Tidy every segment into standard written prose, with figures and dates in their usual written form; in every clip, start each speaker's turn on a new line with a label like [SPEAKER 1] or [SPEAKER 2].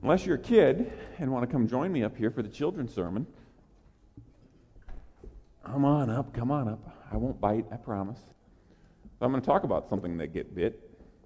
[SPEAKER 1] Unless you're a kid and want to come join me up here for the children's sermon, come on up. I won't bite, I promise. So I'm going to talk about something that get bit.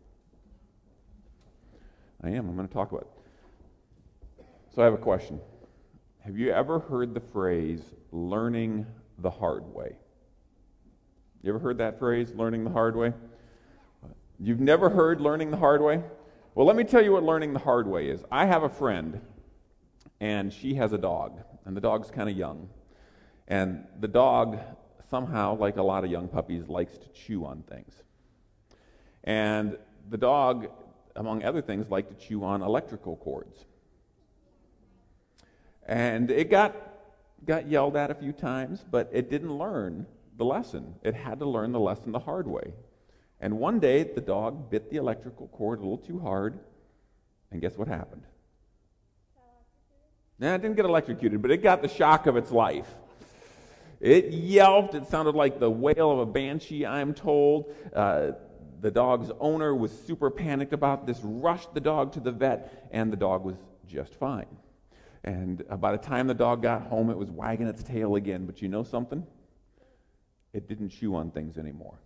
[SPEAKER 1] I'm going to talk about it. So I have a question. Have you ever heard the phrase, learning the hard way? You ever heard that phrase, learning the hard way? You've never heard learning the hard way? Well, let me tell you what learning the hard way is. I have a friend, and she has a dog, and the dog's kind of young. And the dog, somehow, like a lot of young puppies, likes to chew on things. And the dog, among other things, liked to chew on electrical cords. And it got yelled at a few times, but it didn't learn the lesson. It had to learn the lesson the hard way. And one day, the dog bit the electrical cord a little too hard, and guess what happened? It didn't get electrocuted, but it got the shock of its life. It yelped. It sounded like the wail of a banshee, I'm told. The dog's owner was super panicked about this, rushed the dog to the vet, and the dog was just fine. And by the time the dog got home, it was wagging its tail again. But you know something? It didn't chew on things anymore.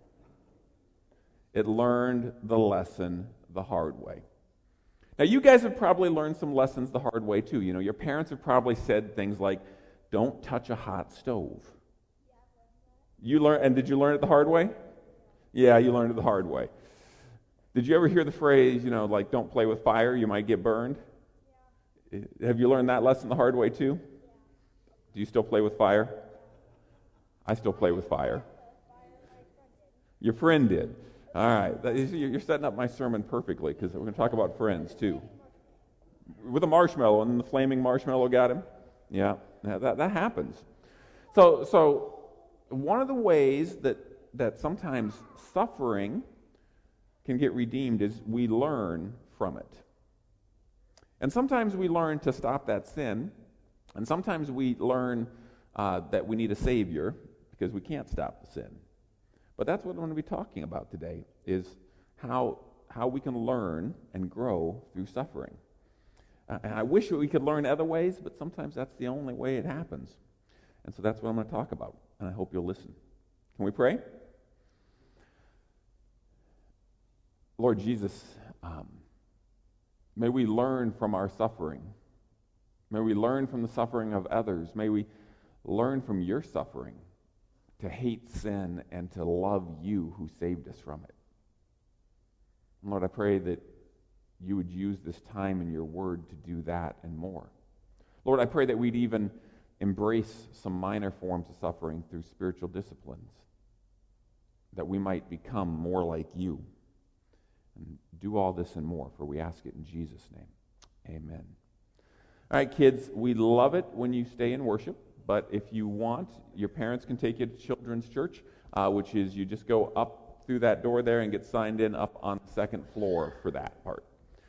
[SPEAKER 1] It learned the lesson the hard way. Now, you guys have probably learned some lessons the hard way, too. You know, your parents have probably said things like, don't touch a hot stove. Did you learn it the hard way? Yeah, you learned it the hard way. Did you ever hear the phrase, like, don't play with fire, you might get burned? Yeah. Have you learned that lesson the hard way, too? Yeah. Do you still play with fire? I still play with fire. Your friend did. All right. You're setting up my sermon perfectly, because we're going to talk about friends, too. With a marshmallow, and then the flaming marshmallow got him? Yeah, that happens. So one of the ways that sometimes suffering can get redeemed is we learn from it. And sometimes we learn to stop that sin, and sometimes we learn that we need a Savior because we can't stop the sin. But that's what I'm going to be talking about today, is how we can learn and grow through suffering. And I wish we could learn other ways, but sometimes that's the only way it happens. And so that's what I'm going to talk about, and I hope you'll listen. Can we pray? Lord Jesus, may we learn from our suffering. May we learn from the suffering of others. May we learn from your suffering to hate sin and to love you who saved us from it. And Lord, I pray that you would use this time in your word to do that and more. Lord, I pray that we'd even embrace some minor forms of suffering through spiritual disciplines, that we might become more like you. And do all this and more, for we ask it in Jesus' name. Amen. All right, kids, we love it when you stay in worship, but if you want, your parents can take you to Children's Church, which is you just go up through that door there and get signed in up on the second floor for that part.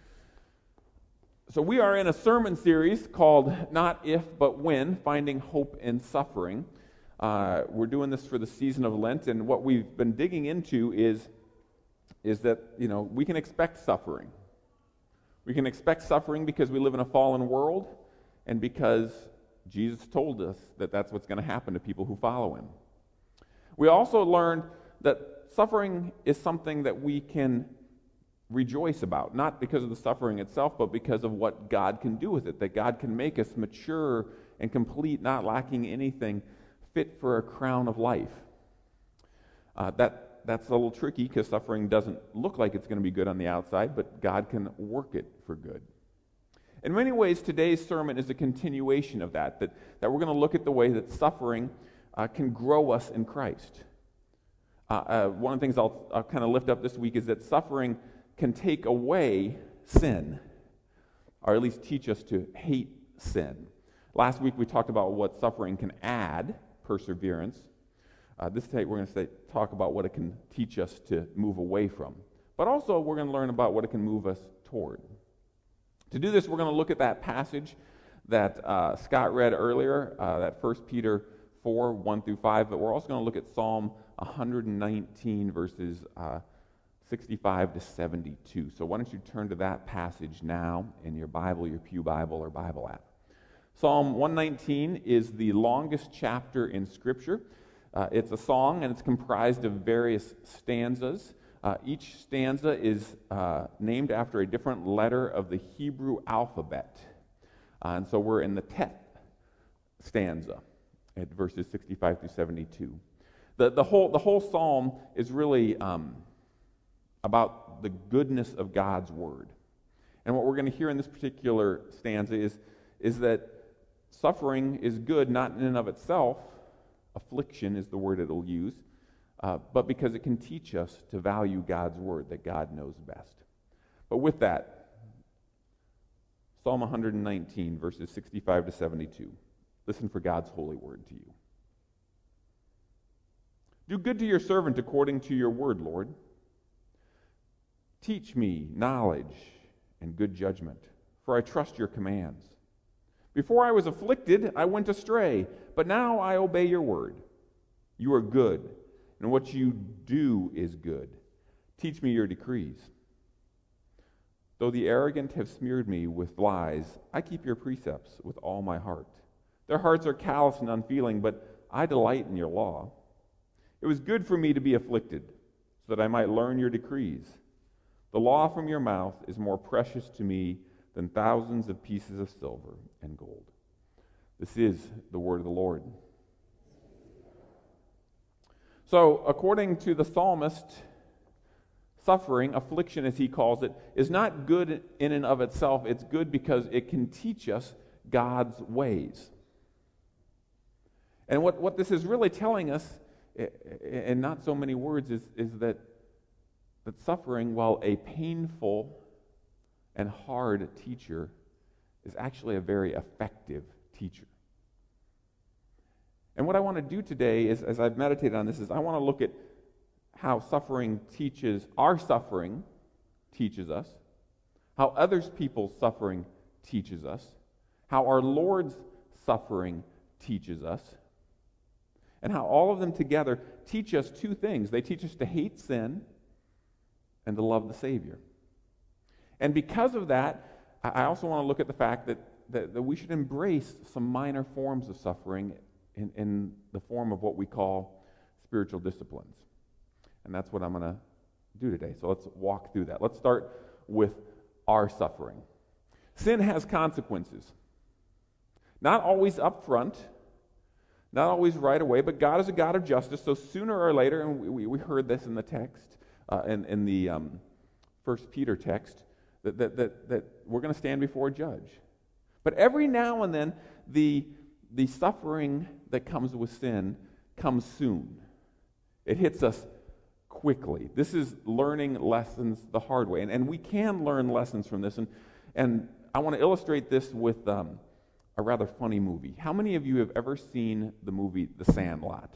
[SPEAKER 1] So we are in a sermon series called Not If But When, Finding Hope in Suffering. We're doing this for the season of Lent, and what we've been digging into is that, we can expect suffering. We can expect suffering because we live in a fallen world and because Jesus told us that that's what's going to happen to people who follow him. We also learned that suffering is something that we can rejoice about, not because of the suffering itself, but because of what God can do with it, that God can make us mature and complete, not lacking anything, fit for a crown of life. That's a little tricky because suffering doesn't look like it's going to be good on the outside, but God can work it for good. In many ways, today's sermon is a continuation of that we're going to look at the way that suffering can grow us in Christ. One of the things I'll kind of lift up this week is that suffering can take away sin, or at least teach us to hate sin. Last week we talked about what suffering can add, perseverance. This day we're going to talk about what it can teach us to move away from. But also we're going to learn about what it can move us toward. To do this, we're going to look at that passage that Scott read earlier, that 1 Peter 4, 1 through 5, but we're also going to look at Psalm 119, verses 65 to 72. So why don't you turn to that passage now in your Bible, your Pew Bible, or Bible app. Psalm 119 is the longest chapter in Scripture. It's a song, and it's comprised of various stanzas. Each stanza is named after a different letter of the Hebrew alphabet. And so we're in the Tet stanza at verses 65 through 72. The whole psalm is really about the goodness of God's word. And what we're going to hear in this particular stanza is that suffering is good not in and of itself. Affliction is the word it'll use, but because it can teach us to value God's word, that God knows best. But with that, Psalm 119, verses 65 to 72. Listen for God's holy word to you. Do good to your servant according to your word, Lord. Teach me knowledge and good judgment, for I trust your commands. Before I was afflicted, I went astray, but now I obey your word. You are good, and what you do is good. Teach me your decrees. Though the arrogant have smeared me with lies, I keep your precepts with all my heart. Their hearts are callous and unfeeling, but I delight in your law. It was good for me to be afflicted, so that I might learn your decrees. The law from your mouth is more precious to me than thousands of pieces of silver and gold. This is the word of the Lord. So, according to the psalmist, suffering, affliction as he calls it, is not good in and of itself. It's good because it can teach us God's ways. And what this is really telling us, in not so many words, is that suffering, while a painful and hard teacher, is actually a very effective teacher. And what I want to do today is, as I've meditated on this, is I want to look at how our suffering teaches us, how others people's suffering teaches us, how our Lord's suffering teaches us, and how all of them together teach us two things. They teach us to hate sin and to love the Savior. And because of that, I also want to look at the fact that we should embrace some minor forms of suffering in the form of what we call spiritual disciplines. And that's what I'm going to do today. So let's walk through that. Let's start with our suffering. Sin has consequences. Not always up front, not always right away, but God is a God of justice, so sooner or later, and we heard this in the text, in the 1 Peter text, that we're going to stand before a judge. But every now and then, the suffering that comes with sin comes soon. It hits us quickly. This is learning lessons the hard way. And we can learn lessons from this. And I want to illustrate this with a rather funny movie. How many of you have ever seen the movie The Sandlot?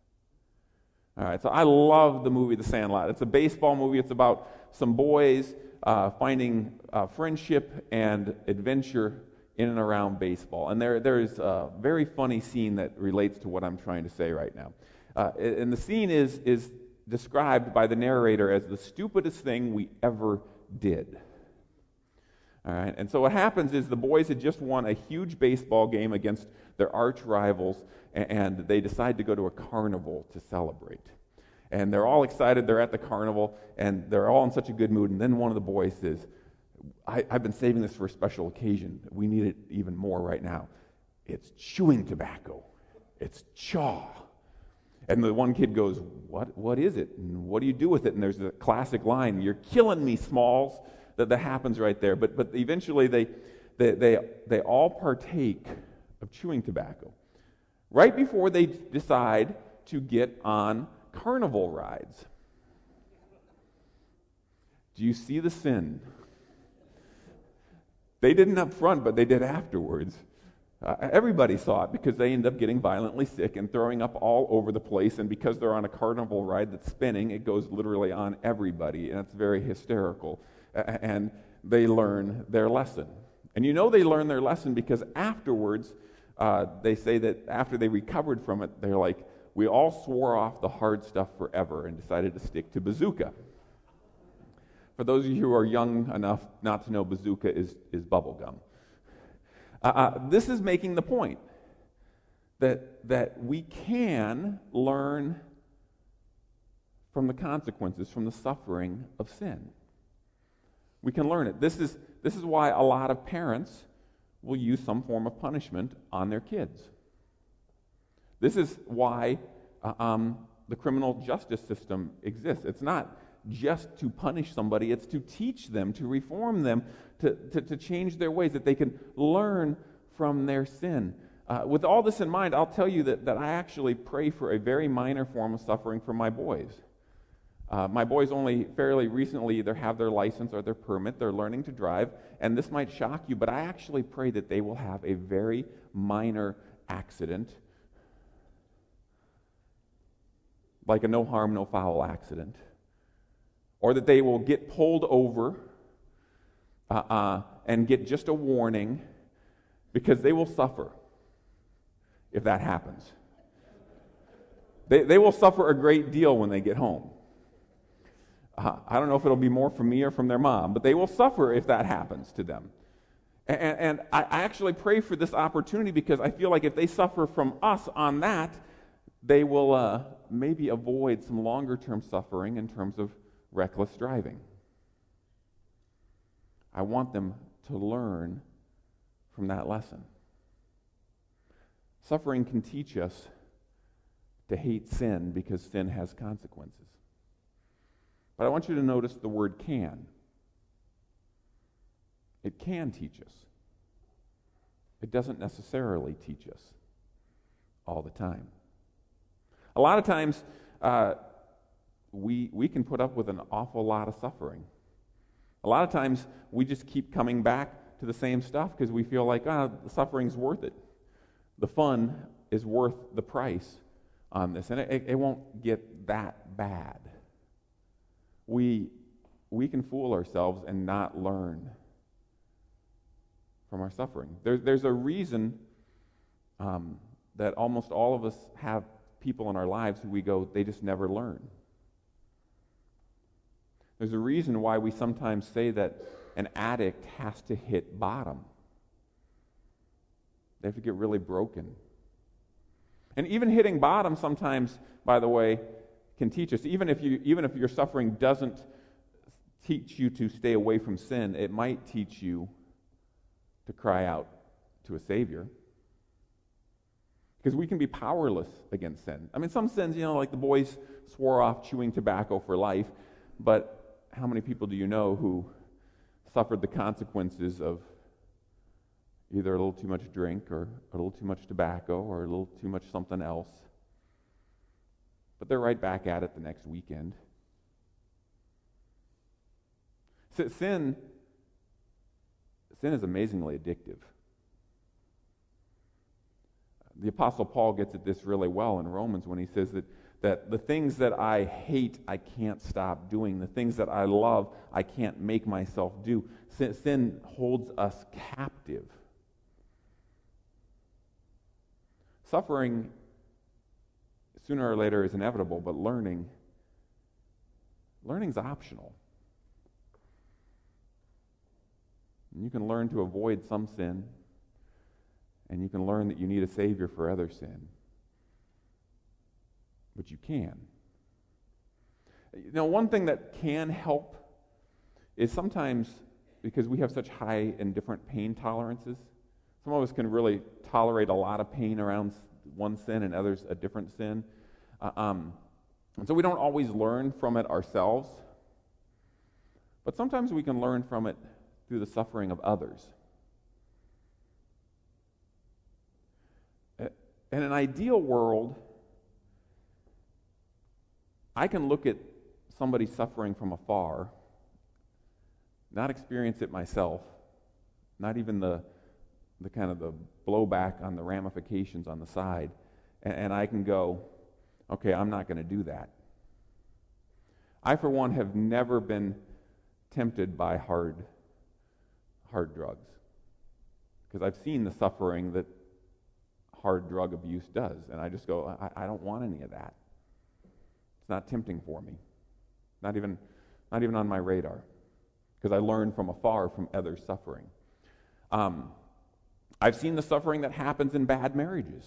[SPEAKER 1] All right, so I love the movie The Sandlot. It's a baseball movie. It's about some boys finding friendship and adventure in and around baseball. And there's a very funny scene that relates to what I'm trying to say right now. And the scene is described by the narrator as the stupidest thing we ever did. All right, and so what happens is the boys had just won a huge baseball game against their arch rivals, and they decide to go to a carnival to celebrate. And they're all excited, they're at the carnival, and they're all in such a good mood, and then one of the boys says, I've been saving this for a special occasion. We need it even more right now. It's chewing tobacco. It's chaw. And the one kid goes, what is it? And what do you do with it? And there's a classic line, "You're killing me, Smalls." That happens right there. But eventually they all partake of chewing tobacco right before they decide to get on carnival rides. Do you see the sin? They didn't up front, but they did afterwards. Everybody saw it because they end up getting violently sick and throwing up all over the place. And because they're on a carnival ride that's spinning, it goes literally on everybody, and it's very hysterical. And they learn their lesson. And you know they learn their lesson because afterwards, they say that after they recovered from it, they're like, we all swore off the hard stuff forever and decided to stick to Bazooka. For those of you who are young enough not to know, bazooka is bubble gum. This is making the point that we can learn from the consequences, from the suffering of sin. We can learn it. This is why a lot of parents will use some form of punishment on their kids. This is why the criminal justice system exists. It's not just to punish somebody, it's to teach them, to reform them, to change their ways, that they can learn from their sin. With all this in mind, I'll tell you that I actually pray for a very minor form of suffering for my boys. My boys only fairly recently either have their license or their permit. They're learning to drive, and this might shock you, but I actually pray that they will have a very minor accident, like a no harm, no foul accident, or that they will get pulled over and get just a warning, because they will suffer if that happens. They will suffer a great deal when they get home. I don't know if it'll be more from me or from their mom, but they will suffer if that happens to them. And I actually pray for this opportunity, because I feel like if they suffer from us on that, they will maybe avoid some longer-term suffering in terms of reckless driving. I want them to learn from that lesson. Suffering can teach us to hate sin, because sin has consequences. But I want you to notice the word can. It can teach us. It doesn't necessarily teach us all the time. A lot of times, we can put up with an awful lot of suffering. A lot of times, we just keep coming back to the same stuff because we feel like, the suffering's worth it. The fun is worth the price on this, and it won't get that bad. We can fool ourselves and not learn from our suffering. There's a reason that almost all of us have people in our lives who we go, they just never learn. There's a reason why we sometimes say that an addict has to hit bottom. They have to get really broken. And even hitting bottom sometimes, by the way, can teach us. Even if your suffering doesn't teach you to stay away from sin, it might teach you to cry out to a Savior. Because we can be powerless against sin. I mean, some sins, like the boys swore off chewing tobacco for life, but how many people do you know who suffered the consequences of either a little too much drink or a little too much tobacco or a little too much something else? But they're right back at it the next weekend. Sin is amazingly addictive. The Apostle Paul gets at this really well in Romans when he says that the things that I hate, I can't stop doing. The things that I love, I can't make myself do. Sin holds us captive. Suffering, sooner or later, is inevitable, but learning's optional. And you can learn to avoid some sin, and you can learn that you need a Savior for other sin. But you can. One thing that can help is sometimes, because we have such high and different pain tolerances, some of us can really tolerate a lot of pain around one sin and others a different sin. And so we don't always learn from it ourselves, but sometimes we can learn from it through the suffering of others. In an ideal world, I can look at somebody suffering from afar, not experience it myself, not even the kind of the blowback on the ramifications on the side, and I can go, okay, I'm not going to do that. I, for one, have never been tempted by hard drugs, because I've seen the suffering that hard drug abuse does, and I just go, I don't want any of that. It's not tempting for me. Not even on my radar. because I learn from afar from others' suffering. I've seen the suffering that happens in bad marriages.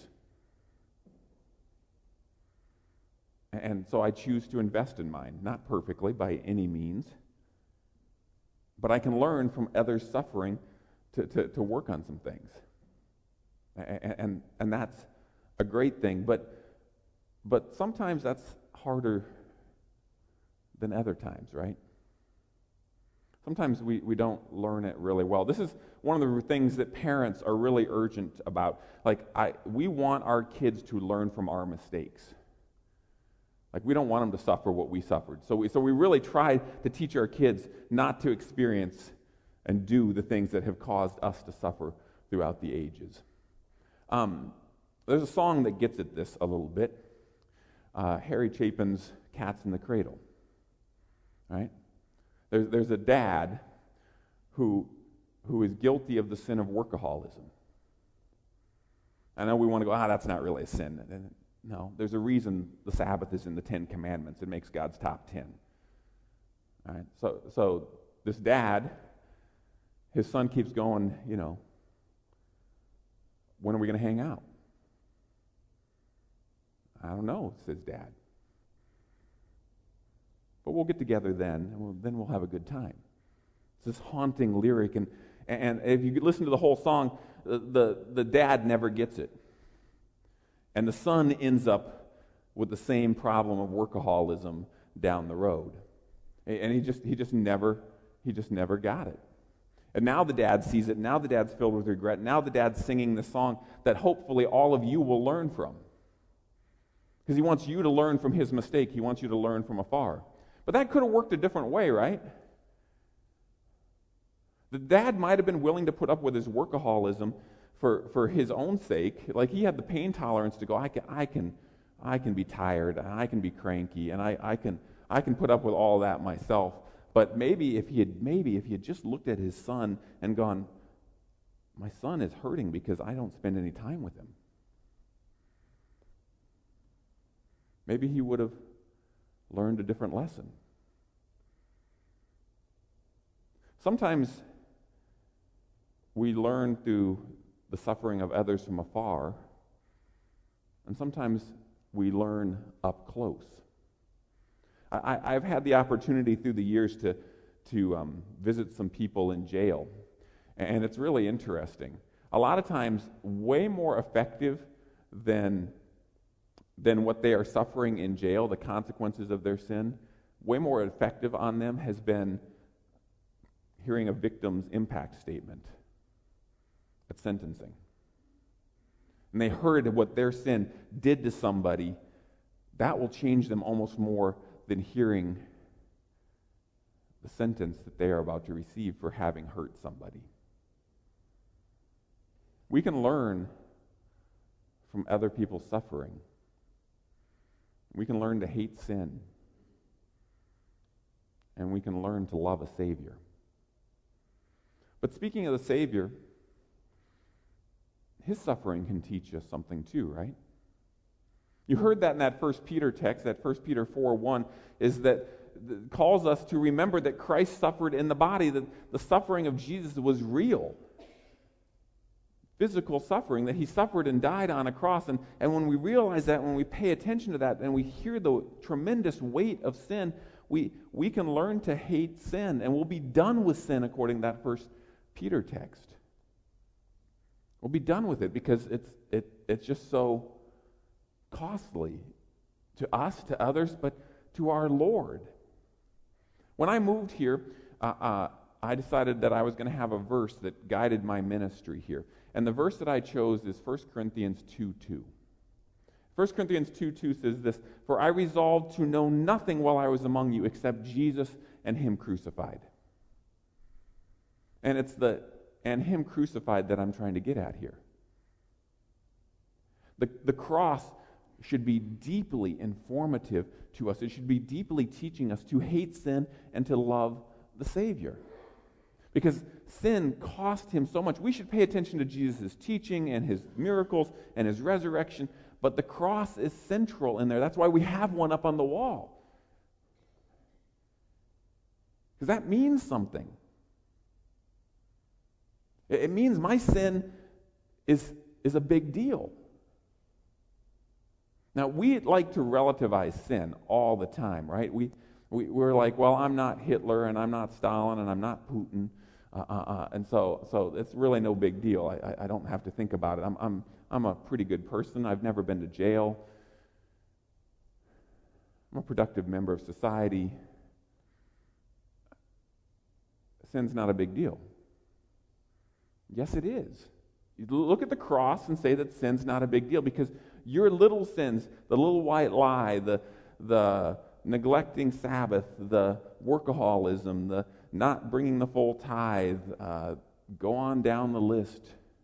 [SPEAKER 1] And so I choose to invest in mine, not perfectly by any means, but I can learn from others' suffering to work on some things. And that's a great thing, but sometimes that's harder than other times, right? Sometimes we don't learn it really well. This is one of the things that parents are really urgent about. Like, we want our kids to learn from our mistakes. Like, we don't want them to suffer what we suffered. So we really try to teach our kids not to experience and do the things that have caused us to suffer throughout the ages. There's a song that gets at this a little bit. Harry Chapin's Cats in the Cradle. Right? There's a dad who is guilty of the sin of workaholism. I know we want to go, that's not really a sin. And no, there's a reason the Sabbath is in the 10 Commandments. It makes God's top 10. All right? So this dad, his son keeps going, when are we going to hang out? I don't know, says dad. But we'll get together then, and then we'll have a good time. It's this haunting lyric, and if you listen to the whole song, the dad never gets it. And the son ends up with the same problem of workaholism down the road. And he just never got it. And now the dad sees it. Now the dad's filled with regret. Now the dad's singing this song that hopefully all of you will learn from. Because he wants you to learn from his mistake. He wants you to learn from afar. But that could have worked a different way, right? The dad might have been willing to put up with his workaholism for his own sake. Like, he had the pain tolerance to go, I can be tired, and I can be cranky, and I can put up with all that myself. But maybe if he had just looked at his son and gone, my son is hurting because I don't spend any time with him. Maybe he would have learned a different lesson. Sometimes we learn through the suffering of others from afar, and sometimes we learn up close. I've had the opportunity through the years to visit some people in jail, and it's really interesting. A lot of times, way more effective than what they are suffering in jail, the consequences of their sin, way more effective on them has been hearing a victim's impact statement at sentencing. And they heard what their sin did to somebody. That will change them almost more than hearing the sentence that they are about to receive for having hurt somebody. We can learn from other people's suffering. We can learn to hate sin. And we can learn to love a Savior. But speaking of the Savior, his suffering can teach us something too, right? You heard that in that 1 Peter text, that 1 Peter 4:1, is that calls us to remember that Christ suffered in the body, that the suffering of Jesus was real. Physical suffering, that he suffered and died on a cross. And when we realize that, when we pay attention to that, and we hear the tremendous weight of sin, we can learn to hate sin, and we'll be done with sin according to that 1 Peter text. We'll be done with it because it's just so costly to us, to others, but to our Lord. When I moved here, I decided that I was going to have a verse that guided my ministry here. And the verse that I chose is 1 Corinthians 2:2. 1 Corinthians 2:2 says this, "For I resolved to know nothing while I was among you except Jesus and him crucified." And it's the "and him crucified" that I'm trying to get at here. The cross should be deeply informative to us. It should be deeply teaching us to hate sin and to love the Savior. Because sin cost him so much. We should pay attention to Jesus' teaching and his miracles and his resurrection, but the cross is central in there. That's why we have one up on the wall. Because that means something. It means my sin is a big deal. Now, we like to relativize sin all the time, right? We're like, well, I'm not Hitler, and I'm not Stalin, and I'm not Putin, and so it's really no big deal. I don't have to think about it. I'm a pretty good person. I've never been to jail. I'm a productive member of society. Sin's not a big deal. Yes, it is. You look at the cross and say that sin's not a big deal because your little sins, the little white lie, the neglecting Sabbath, the workaholism, the not bringing the full tithe, go on down the list.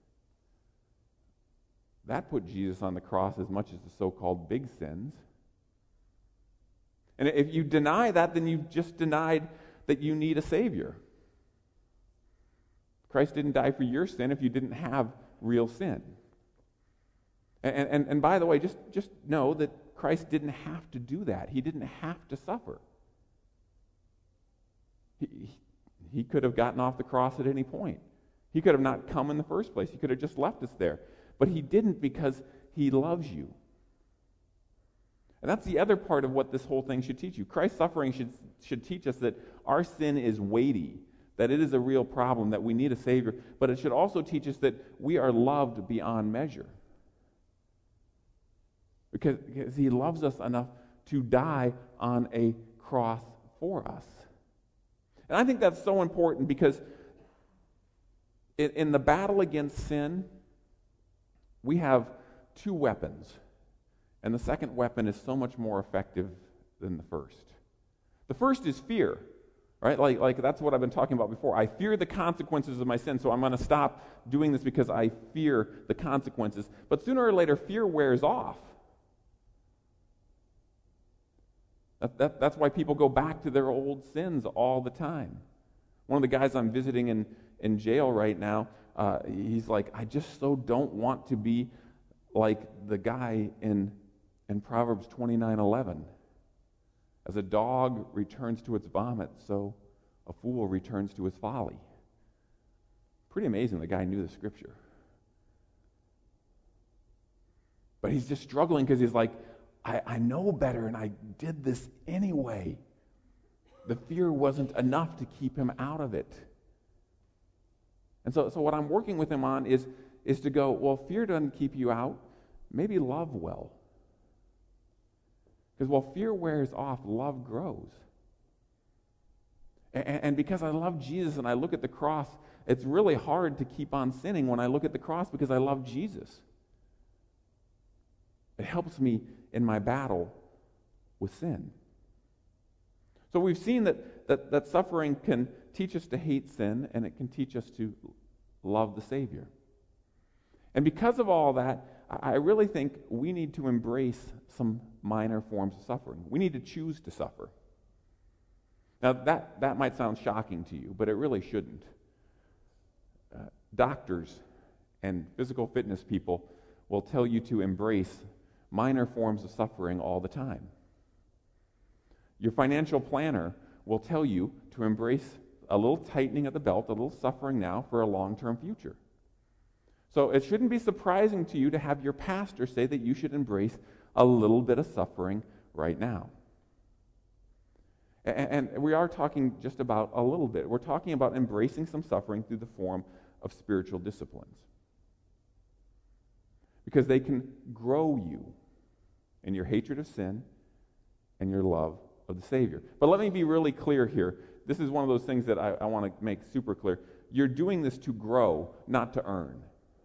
[SPEAKER 1] That put Jesus on the cross as much as the so-called big sins. And if you deny that, then you've just denied that you need a Savior. Christ didn't die for your sin if you didn't have real sin. And by the way, just know that Christ didn't have to do that. He didn't have to suffer. He could have gotten off the cross at any point. He could have not come in the first place. He could have just left us there. But he didn't because he loves you. And that's the other part of what this whole thing should teach you. Christ's suffering should teach us that our sin is weighty, that it is a real problem, that we need a Savior. But it should also teach us that we are loved beyond measure. Because he loves us enough to die on a cross for us. And I think that's so important because in the battle against sin, we have two weapons. And the second weapon is so much more effective than the first. The first is fear, right? Like that's what I've been talking about before. I fear the consequences of my sin, so I'm going to stop doing this because I fear the consequences. But sooner or later, fear wears off. That's why people go back to their old sins all the time. One of the guys I'm visiting in jail right now, he's like, I just so don't want to be like the guy in Proverbs 29:11. As a dog returns to its vomit, so a fool returns to his folly. Pretty amazing the guy knew the scripture. But he's just struggling because he's like, I know better and I did this anyway. The fear wasn't enough to keep him out of it. And so what I'm working with him on is to go, well, fear doesn't keep you out. Maybe love will. Because while fear wears off, love grows. And because I love Jesus and I look at the cross, it's really hard to keep on sinning when I look at the cross because I love Jesus. It helps me in my battle with sin. So we've seen that suffering can teach us to hate sin, and it can teach us to love the Savior. And because of all that, I really think we need to embrace some minor forms of suffering. We need to choose to suffer. Now, that might sound shocking to you, but it really shouldn't. Doctors and physical fitness people will tell you to embrace minor forms of suffering all the time. Your financial planner will tell you to embrace a little tightening of the belt, a little suffering now for a long-term future. So it shouldn't be surprising to you to have your pastor say that you should embrace a little bit of suffering right now. And we are talking just about a little bit. We're talking about embracing some suffering through the form of spiritual disciplines. Because they can grow you in your hatred of sin and your love of the Savior. But let me be really clear here. This is one of those things that I want to make super clear. You're doing this to grow, not to earn.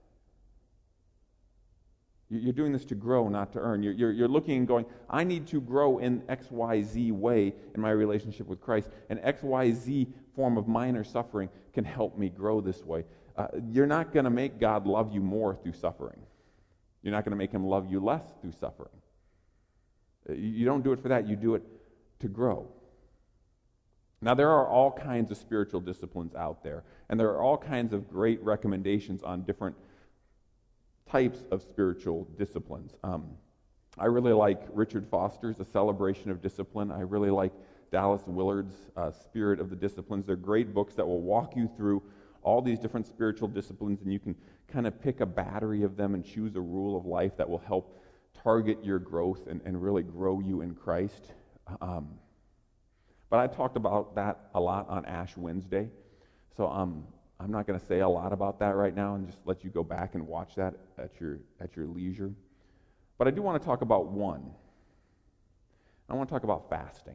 [SPEAKER 1] You're doing this to grow, not to earn. You're looking and going, I need to grow in XYZ way in my relationship with Christ. An XYZ form of minor suffering can help me grow this way. You're not going to make God love you more through suffering. You're not going to make him love you less through suffering. You don't do it for that. You do it to grow. Now, there are all kinds of spiritual disciplines out there, and there are all kinds of great recommendations on different types of spiritual disciplines. I really like Richard Foster's A Celebration of Discipline. I really like Dallas Willard's Spirit of the Disciplines. They're great books that will walk you through all these different spiritual disciplines, and you can kind of pick a battery of them and choose a rule of life that will help target your growth and really grow you in Christ. But I talked about that a lot on Ash Wednesday, so I'm not going to say a lot about that right now, and just let you go back and watch that at your leisure. But I do want to talk about one. I want to talk about fasting.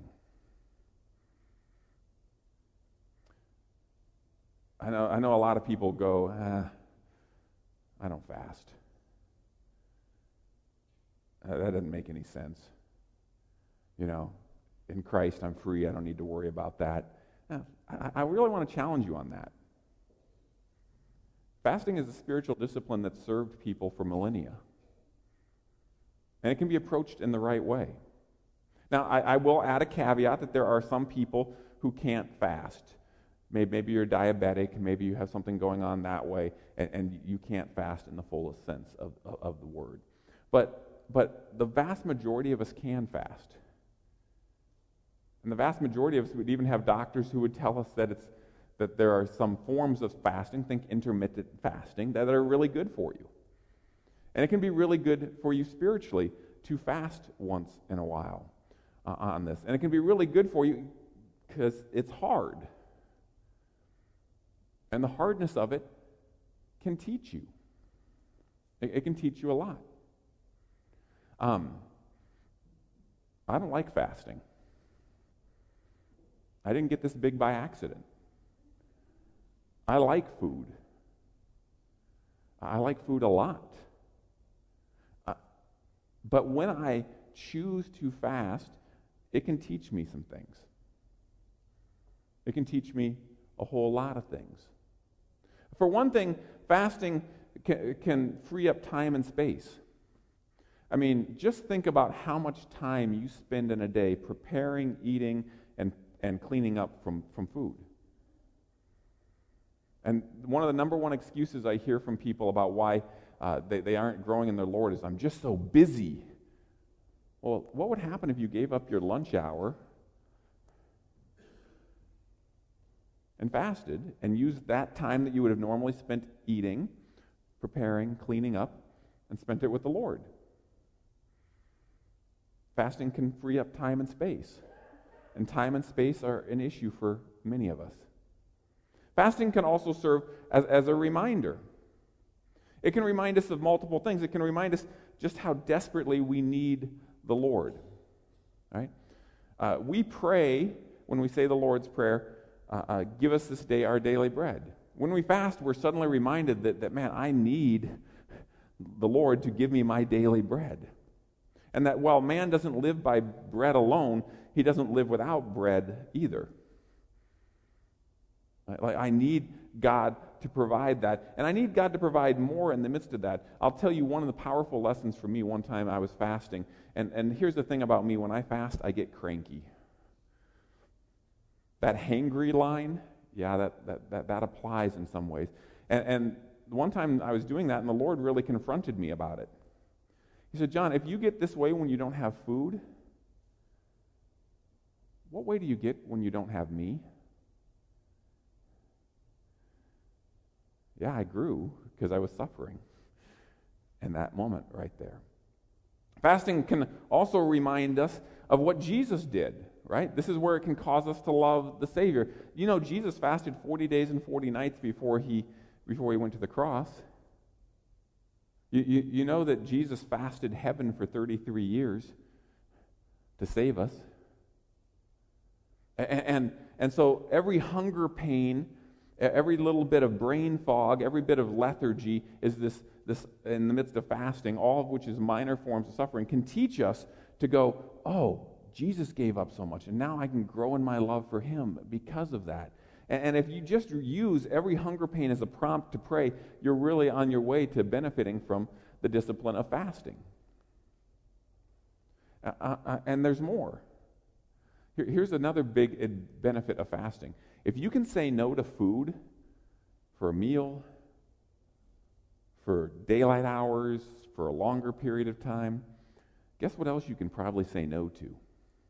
[SPEAKER 1] I know a lot of people go, I don't fast. That doesn't make any sense. You know, in Christ I'm free. I don't need to worry about that. I really want to challenge you on that. Fasting is a spiritual discipline that served people for millennia. And it can be approached in the right way. Now, I will add a caveat that there are some people who can't fast. Maybe you're diabetic, maybe you have something going on that way, and you can't fast in the fullest sense of the word. But the vast majority of us can fast. And the vast majority of us would even have doctors who would tell us that there are some forms of fasting, think intermittent fasting, that are really good for you. And it can be really good for you spiritually to fast once in a while on this. And it can be really good for you because it's hard. And the hardness of it can teach you. It can teach you a lot. I don't like fasting. I didn't get this big by accident. I like food. I like food a lot. But when I choose to fast, it can teach me some things. It can teach me a whole lot of things. For one thing, fasting can free up time and space. I mean, just think about how much time you spend in a day preparing, eating, and cleaning up from food. And one of the number one excuses I hear from people about why they aren't growing in their Lord is, I'm just so busy. Well, what would happen if you gave up your lunch hour and fasted and used that time that you would have normally spent eating, preparing, cleaning up, and spent it with the Lord? Fasting can free up time and space. And time and space are an issue for many of us. Fasting can also serve as a reminder. It can remind us of multiple things. It can remind us just how desperately we need the Lord. Right? We pray, when we say the Lord's Prayer, give us this day our daily bread. When we fast, we're suddenly reminded that man, I need the Lord to give me my daily bread. And that while man doesn't live by bread alone, he doesn't live without bread either. Like, I need God to provide that, and I need God to provide more in the midst of that. I'll tell you one of the powerful lessons for me. One time I was fasting, and here's the thing about me: when I fast, I get cranky. That hangry line, yeah, that applies in some ways. And one time I was doing that, and the Lord really confronted me about it. He said, John, if you get this way when you don't have food, what way do you get when you don't have me? Yeah, I grew because I was suffering in that moment right there. Fasting can also remind us of what Jesus did, right? This is where it can cause us to love the Savior. You know, Jesus fasted 40 days and 40 nights before he went to the cross. You know that Jesus fasted heaven for 33 years to save us. And so every hunger pain, every little bit of brain fog, every bit of lethargy is this in the midst of fasting, all of which is minor forms of suffering, can teach us to go, oh, Jesus gave up so much, and now I can grow in my love for him because of that. And if you just use every hunger pain as a prompt to pray, you're really on your way to benefiting from the discipline of fasting. And there's more. Here's another big benefit of fasting. If you can say no to food for a meal, for daylight hours, for a longer period of time, guess what else you can probably say no to?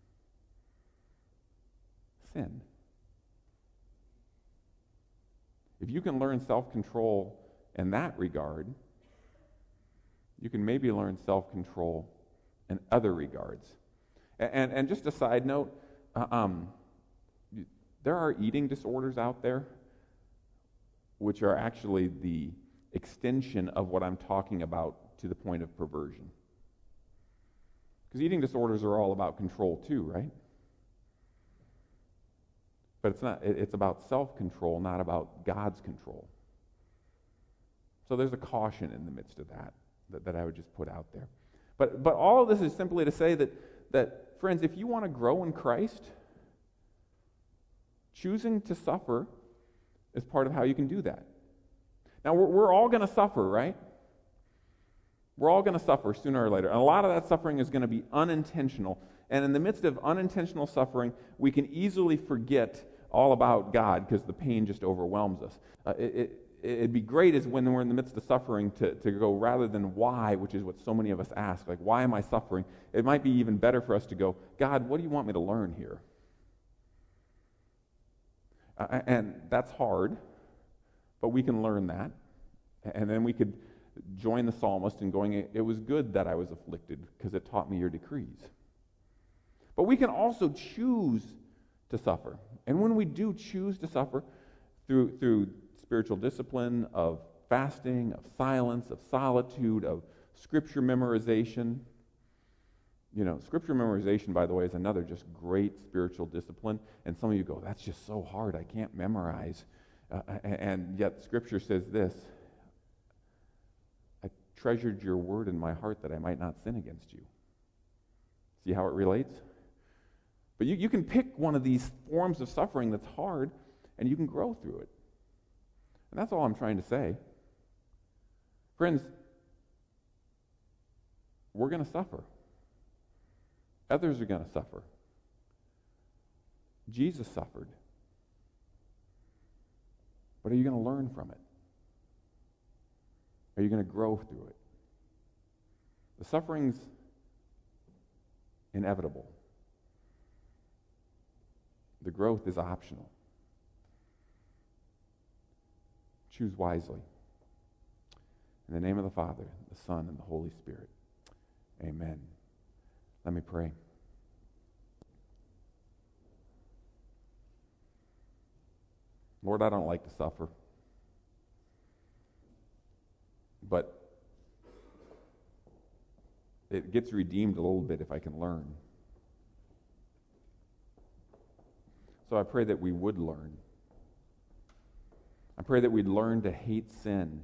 [SPEAKER 1] Sin. If you can learn self-control in that regard, you can maybe learn self-control in other regards. And just a side note, there are eating disorders out there which are actually the extension of what I'm talking about to the point of perversion. Because eating disorders are all about control too, right? But it's not. It's about self-control, not about God's control. So there's a caution in the midst of that I would just put out there. But all of this is simply to say that friends, if you want to grow in Christ, choosing to suffer is part of how you can do that. Now, we're all going to suffer, right? We're all going to suffer sooner or later. And a lot of that suffering is going to be unintentional. And in the midst of unintentional suffering, we can easily forget all about God because the pain just overwhelms us. It'd be great is when we're in the midst of suffering to go rather than why, which is what so many of us ask, like, why am I suffering? It might be even better for us to go, God, what do you want me to learn here? And that's hard, but we can learn that. And then we could join the psalmist in going, it was good that I was afflicted because it taught me your decrees. But we can also choose to suffer. And when we do choose to suffer through spiritual discipline, of fasting, of silence, of solitude, of scripture memorization. You know, scripture memorization, by the way, is another just great spiritual discipline. And some of you go, that's just so hard, I can't memorize. And yet scripture says this, I treasured your word in my heart that I might not sin against you. See how it relates? But you can pick one of these forms of suffering that's hard, and you can grow through it. And that's all I'm trying to say. Friends, we're going to suffer. Others are going to suffer. Jesus suffered. But are you going to learn from it? Are you going to grow through it? The suffering's inevitable. The growth is optional. Choose wisely. In the name of the Father, the Son, and the Holy Spirit. Amen. Let me pray. Lord, I don't like to suffer. But it gets redeemed a little bit if I can learn. So I pray that we would learn. I pray that we'd learn to hate sin.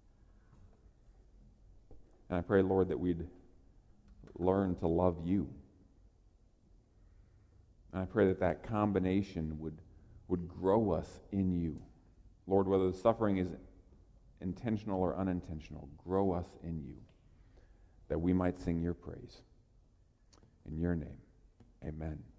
[SPEAKER 1] And I pray, Lord, that we'd learn to love you. And I pray that that combination would grow us in you. Lord, whether the suffering is intentional or unintentional, grow us in you, that we might sing your praise. In your name, amen.